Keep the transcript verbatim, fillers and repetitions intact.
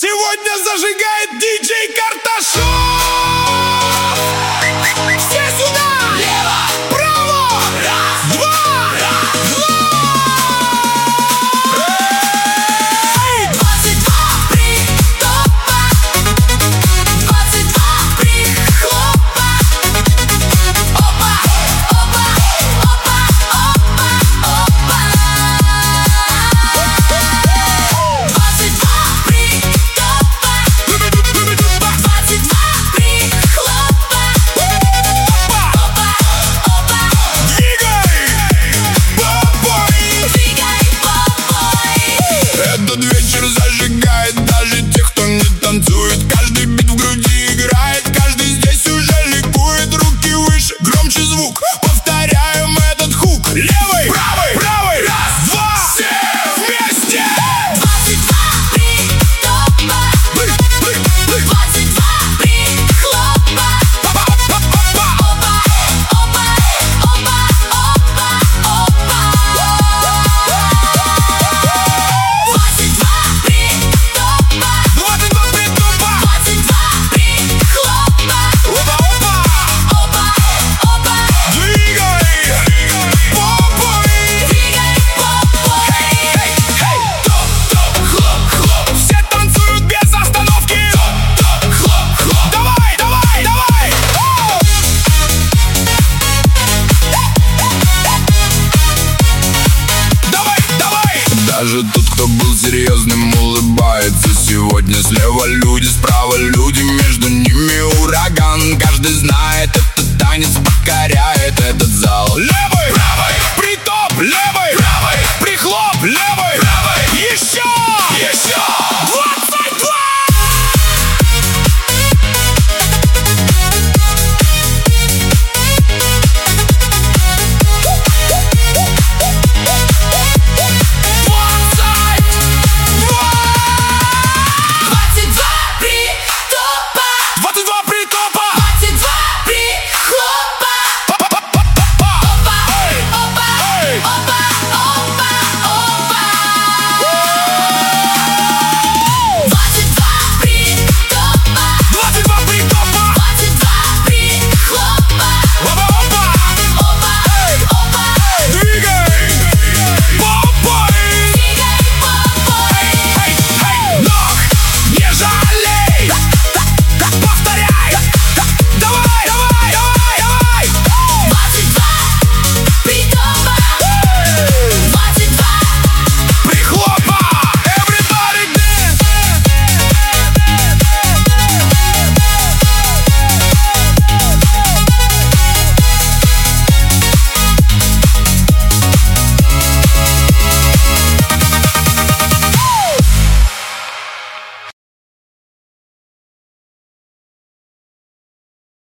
Сегодня зажигает диджей Карташов. Все сюда! Лево! Право! Раз! Два! Раз! Два! Эй! Двадцать два притопа, двадцать два прихлопа. Опа, опа, опа, опа, опа. Двадцать два притопа, двадцать два прихлопа. Опа, опа, Двигай! Попой! двигай попой. Этот вечер зажигает даже тех, кто не танцует. Каждый бит в груди играет, каждый здесь уже ликует. Руки выше, громче звук, повторяем этот хук. Левый, правый, правый, раз, два, все вместе! Двадцать два притопа, двадцать два прихлопа. Опа, опа, опа, опа, опа, опа. Двадцать два притопа, Двадцать два притопа! двадцать два прихлопа. Опа, опа! Опа, опа, Двигай! Попой! двигай попой. Топ, топ, хлоп, хлоп. Все танцуют без остановки. Топ, топ, хлоп, хлоп. Давай, давай, давай. Оу! Давай, давай. Даже тот, кто был серьезным, улыбается сегодня. Слева люди, справа люди, между ними ураган. Каждый знает, этот танец покоряет этот зал. Левый, правый, притоп, левый, правый, прихлоп, левый, правый. Еще, еще.